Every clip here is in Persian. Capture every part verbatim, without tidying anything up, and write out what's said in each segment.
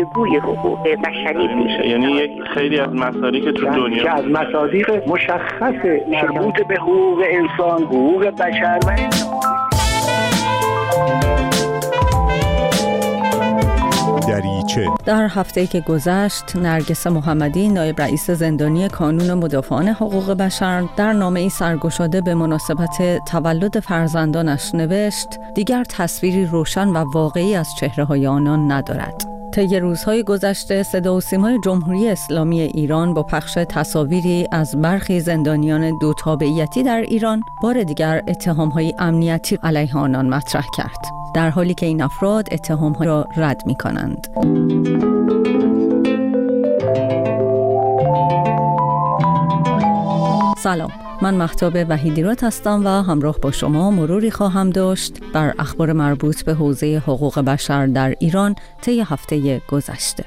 گفتگوی حقوق بشری میشه. یعنی یک خیلی از مصادیق که تو دنیا که از مصادیق مشخص مربوط به حقوق انسان، حقوق بشر و دریچه. در هفته‌ای که گذشت، نرگس محمدی، نایب رئیس زندانی کانون مدافعان حقوق بشر، در نامه‌ای سرگشاده به مناسبت تولد فرزندانش نوشت: دیگر تصویری روشن و واقعی از چهره‌های آنان ندارد. طی روزهای گذشته صدا و سیمای جمهوری اسلامی ایران با پخش تصاویری از برخی زندانیان دو تابعیتی در ایران بار دیگر اتهام‌های امنیتی علیه آنان مطرح کرد، در حالی که این افراد اتهام‌ها را رد می‌کنند. سلام، من مهتاب وحیدی‌راد هستم و همراه با شما مروری خواهم داشت بر اخبار مربوط به حوزه حقوق بشر در ایران طی هفته گذشته.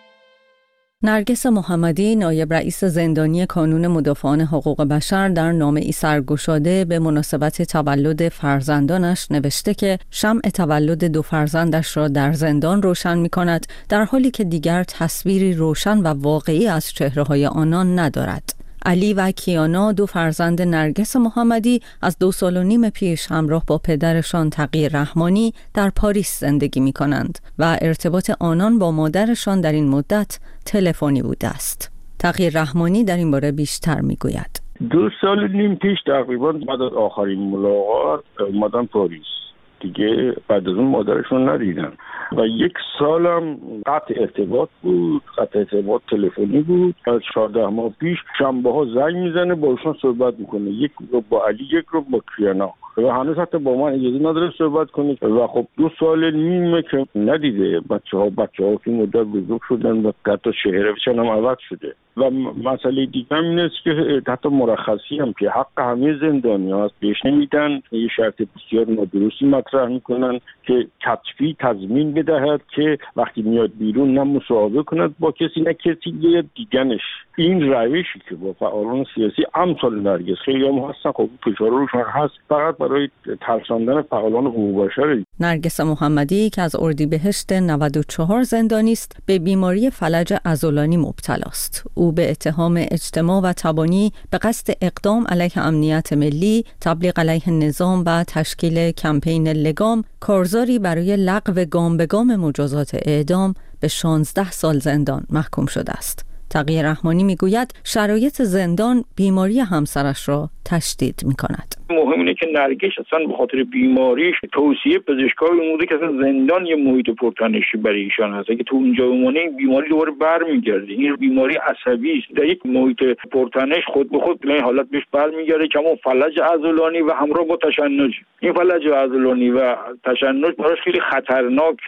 نرگس محمدی، نایب رئیس زندانی کانون مدافعان حقوق بشر، در نامه‌ای سرگشاده به مناسبت تولد فرزندانش نوشته که شمع تولد دو فرزندش را در زندان روشن می‌کند، در حالی که دیگر تصویری روشن و واقعی از چهره‌های آنان ندارد. علی و کیانا، دو فرزند نرگس محمدی، از دو سال و نیم پیش همراه با پدرشان تقی رحمانی در پاریس زندگی می کنند و ارتباط آنان با مادرشان در این مدت تلفنی بوده است. تقی رحمانی در این باره بیشتر می گوید. دو سال و نیم پیش تقریبا بعد از آخرین ملاقات اومدن پاریس. دیگه بعد از اون مادرشون ندیدن و یک سالم قطع ارتباط بود، قطع ارتباط تلفنی بود. از چهارده ماه پیش شنبه ها زنگ میزنه، باشون صحبت میکنه، یک رو با علی، یک رو با کیانا، و هنوز حتی با من اجازه نداره صحبت کنه و خب دو سال نیمه که ندیده. بچه ها بچه ها که مدت بزرگ شدن و حتی شهرشون هم عوض شده. و مسئله دیگه هم این است که حتی مرخصی هم که حق همه زندانی هست بهش نمیدن. یه شرط بسیار نادرستی مطرح میکنن که کتفی تضمین بدهد که وقتی میاد بیرون نه مصاحبه کند با کسی نه کسی دیگه دیگنش. این روشی که با فعالان سیاسی امثال نرگس خیلی هم هستن، خب فشار روشون هست، فقط برای ترساندن فعالان حقوق بشر. نرگس محمدی که از اردیبهشت نود و چهار زندانی است، به بیماری فلج عضلانی مبتلا است. او به اتهام اجتماع و تبانی به قصد اقدام علیه امنیت ملی، تبلیغ علیه نظام و تشکیل کمپین لگام، کارزاری برای لغو گام به گام مجازات اعدام، به شانزده سال زندان محکوم شده است. تقی رحمانی میگوید شرایط زندان بیماری همسرش را تشدید می‌کند. مهم اینه که نرگس اصلا به خاطر بیماریش توصیه پزشکای اومده که اصلا زندان یه محیط پرتنشی برای ایشان هست. اگه تو اونجا بمونه این بیماری دوباره برمیگرده. این بیماری عصبی است. در یک محیط پرتنش خود به خود به این حالت بهش برمیگرده که همون فلج عضلانی و همراه با تشنج. این فلج عضلانی و تشنج براش خیلی خطرناک.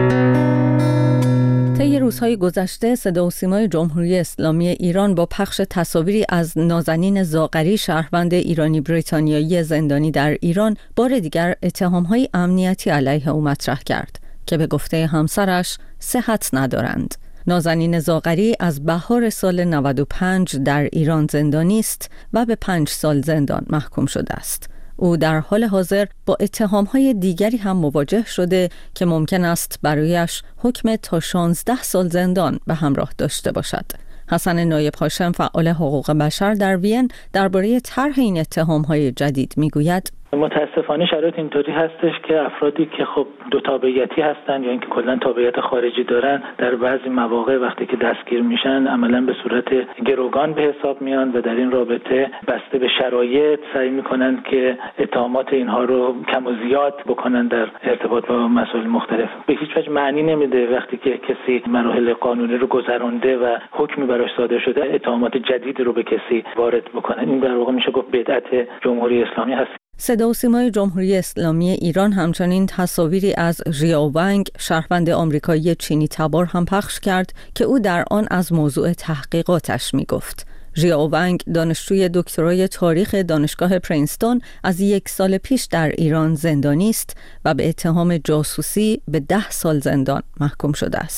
طی روزهای گذشته صدا و سیمای جمهوری اسلامی ایران با پخش تصاویری از نازنین زاغری، شهروند ایرانی بریتانیایی زندانی در ایران، بار دیگر اتهام‌های امنیتی علیه او مطرح کرد که به گفته همسرش صحت ندارند. نازنین زاغری از بهار سال نود و پنج در ایران زندانی است و به پنج سال زندان محکوم شده است. او در حال حاضر با اتهام‌های دیگری هم مواجه شده که ممکن است برایش حکم تا شانزده سال زندان به همراه داشته باشد. حسن نایب هاشم، فعال حقوق بشر در وین، درباره طرح این اتهام‌های جدید میگوید: متاسفانه شرایط اینطوری هستش که افرادی که خب دو تابعیتی هستن یا اینکه کلا تابعیت خارجی دارن، در بعضی مواقع وقتی که دستگیر میشن عملا به صورت گروگان به حساب میان و در این رابطه بسته به شرایط سعی میکنن که اتهامات اینها رو کم و زیاد بکنن در ارتباط با مسائل مختلف. به هیچ وجه معنی نمیده وقتی که کسی مراحل قانونی رو گذرونده و حکمی براش صادر شده اتهامات جدیدی رو به کسی وارد بکنن. این در واقع میشه گفت بدعت جمهوری اسلامی هست. صدا و سیمای جمهوری اسلامی ایران همچنین تصاویری از ژیائو ونگ، شهروند آمریکایی چینی تبار هم پخش کرد که او در آن از موضوع تحقیقاتش می گفت. ژیائو ونگ، دانشجوی دکترای تاریخ دانشگاه پرینستون، از یک سال پیش در ایران زندانی است و به اتهام جاسوسی به ده سال زندان محکوم شده است.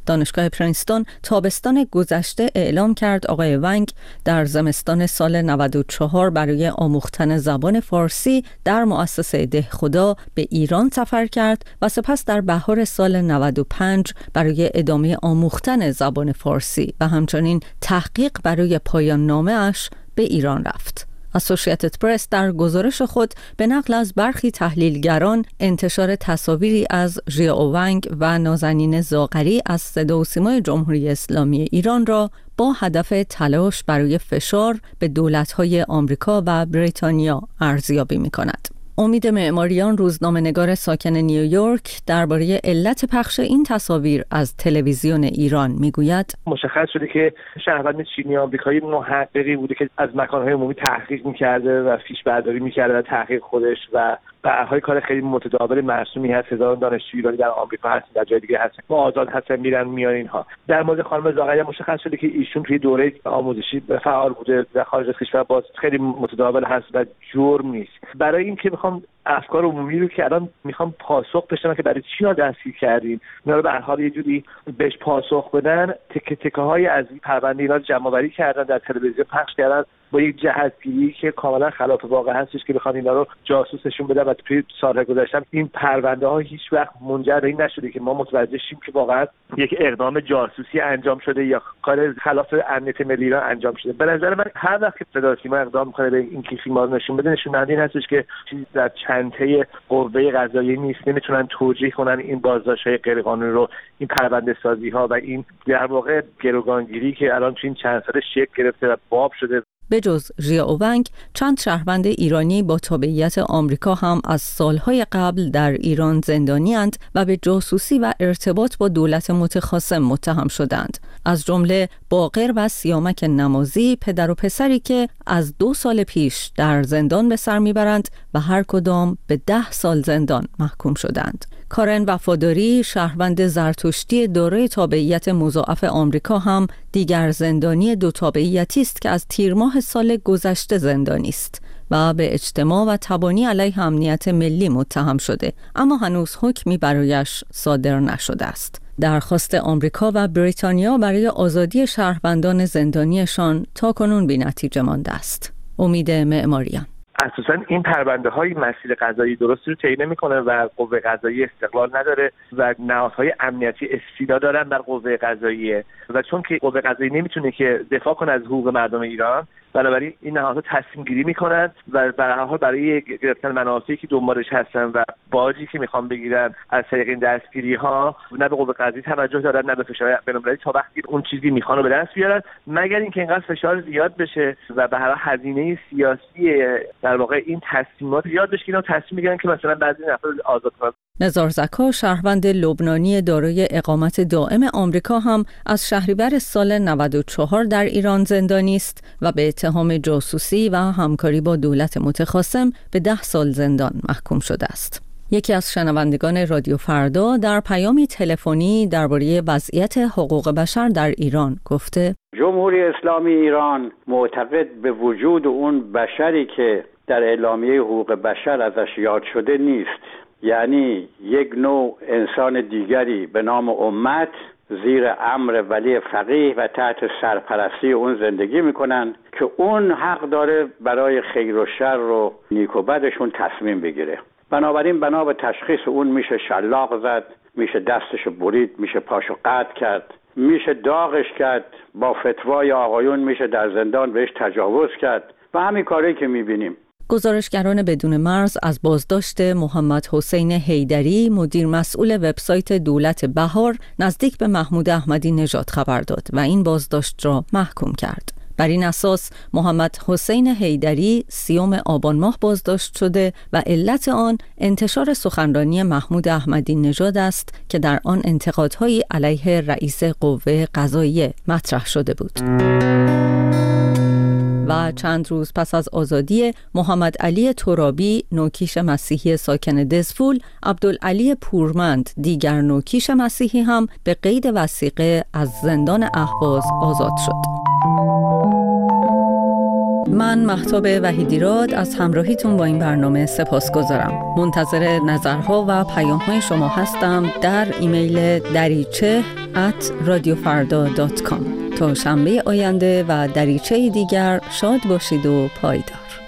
دانشگاه پرینستون تابستان گذشته اعلام کرد آقای ونگ در زمستان سال نود و چهار برای آموختن زبان فارسی در مؤسسه دهخدا به ایران سفر کرد و سپس در بهار سال نود و پنج برای ادامه آموختن زبان فارسی و همچنین تحقیق برای پایان نامه اش به ایران رفت. اسوسییتد پرس در گزارش خود به نقل از برخی تحلیلگران انتشار تصاویری از ژیائو ونگ و نازنین زاغری از صدا و سیمای جمهوری اسلامی ایران را با هدف تلاش برای فشار به دولت‌های آمریکا و بریتانیا ارزیابی می‌کند. امید معماریان، روزنامه‌نگار ساکن نیویورک، درباره علت پخش این تصاویر از تلویزیون ایران میگوید: مشخص شده که شهروند چینی آمریکایی محققی بوده که از مکان‌های عمومی تحقیق می‌کرده و فیش برداری می‌کرده و تحقیق خودش و برای کار خیلی متداول مرسومی هست. هزاران دانشجو ایرانی در آمریکا هستن، در جای دیگه هستن، ما آزاد هستن میرن میان اینها. در مورد خانم زاغری مشخص شده که ایشون توی دوره آموزشی فعال بوده در خارج از کشور، باز خیلی متداول هست و جرم نیست. برای اینکه میخوام افکار عمومی رو که الان میخوام پاسخ بشنم که برای چی ها دستگیر کردیم، اینا رو به هر حال یه جوری بهش پاسخ بدن، تکه تکه های از پرونده اینا رو جمع آوری کردن، در تلویزیون پخش کردن با یک جهتگیری که کاملا خلاف واقع هستش که بخوان اینا رو جاسوسشون بدن. و توی سال‌های گذشته این پرونده ها هیچ وقت منجر به این نشده که ما متوجه شیم که واقعا یک اقدام جاسوسی انجام شده یا کار خلاف امنیت ملی ایران انجام شده. به نظر من هر وقت که صدا سیما اقدام می‌کنه به این که فیلم‌ها رو نشون بده، نشون دهنده این هستش که چیزی در چنته قوه قضاییه نیست، نمیتونن توجیه کنن این بازداشت‌های غیرقانونی رو، این پرونده سازی‌ها و این در واقع گروگانگیری که الان تو این چند سال شکل گرفته و باب شده. به جز ژیائو ونگ، چند شهروند ایرانی با تابعیت آمریکا هم از سالهای قبل در ایران زندانی‌اند و به جاسوسی و ارتباط با دولت متخاصم متهم شدند. از جمله باقر و سیامک نمازی، پدر و پسری که از دو سال پیش در زندان به سر میبرند و هر کدام به ده سال زندان محکوم شدند. کارن وفاداری، شهروند زرتشتی دارای تابعیت مضاعف آمریکا، هم دیگر زندانی دو تابعیتی است که از تیر ماه سال گذشته زندانی است و به اجتماع و تبانی علیه امنیت ملی متهم شده، اما هنوز حکمی برایش صادر نشده است. درخواست آمریکا و بریتانیا برای آزادی شهروندان زندانیشان تاکنون بی‌نتیجه مانده است. امید معماریان: اساساً این پرونده های مسیر قضایی درستی رو طی نمی‌کنه و قوه قضایی استقلال نداره و نهادهای امنیتی استیلا دارن بر قوه قضاییه و چون که قوه قضایی نمیتونه که دفاع کنه از حقوق مردم ایران، بنابراین این نهادها تصمیم گیری میکنن و به هر حال برای گرفتن منافعی که دنبالش هستن و باجی که میخوان بگیرن از طریق این دستگیری ها، نه به قوه قضایی توجه دارن نه به فشار بین‌المللی تا وقتی اون چیزی میخوان رو به دست بیارن، مگر اینکه اینقدر فشار زیاد بشه و به هر حال هزینه سیاسی در واقع این تصمیمات زیاد بشه که اینا تصمیم میگیرن که مثلا بعضی افراد آزاد کنن. نزار زکا، شهروند لبنانی دارای اقامت دائم آمریکا، هم از شهریور سال نود و چهار در ایران زندانی است و به اتهام جاسوسی و همکاری با دولت متخاصم به ده سال زندان محکوم شده است. یکی از شنوندگان رادیو فردا در پیامی تلفنی درباره وضعیت حقوق بشر در ایران گفته: جمهوری اسلامی ایران معتقد به وجود اون بشری که در اعلامیه حقوق بشر ازش یاد شده نیست، یعنی یک نوع انسان دیگری به نام امت زیر امر ولی فقیه و تحت سرپرستی اون زندگی میکنن که اون حق داره برای خیر و شر و نیک و بدشون تصمیم بگیره. بنابراین بنا به تشخیص اون میشه شلاق زد، میشه دستشو برید، میشه پاشو قطع کرد، میشه داغش کرد، با فتوای آقایون میشه در زندان بهش تجاوز کرد و همین کاری که میبینیم. گزارشگران بدون مرز از بازداشت محمد حسین حیدری، مدیر مسئول وبسایت دولت بهار، نزدیک به محمود احمدی نژاد خبر داد و این بازداشت را محکوم کرد. بر این اساس محمد حسین حیدری سیوم آبان ماه بازداشت شده و علت آن انتشار سخنرانی محمود احمدی نژاد است که در آن انتقادهایی علیه رئیس قوه قضاییه مطرح شده بود. و چند روز پس از آزادی محمد علی ترابی، نوکیش مسیحی ساکن دزفول، عبدالعلی پورمند، دیگر نوکیش مسیحی، هم به قید وثیقه از زندان اهواز آزاد شد. من مهتاب وحیدیراد از همراهیتون با این برنامه سپاسگزارم. منتظر نظرها و پیام‌های شما هستم در ایمیل دریچه ات رادیو فردا دات کام. تا شنبه آینده و دریچه دیگر شاد باشید و پایدار.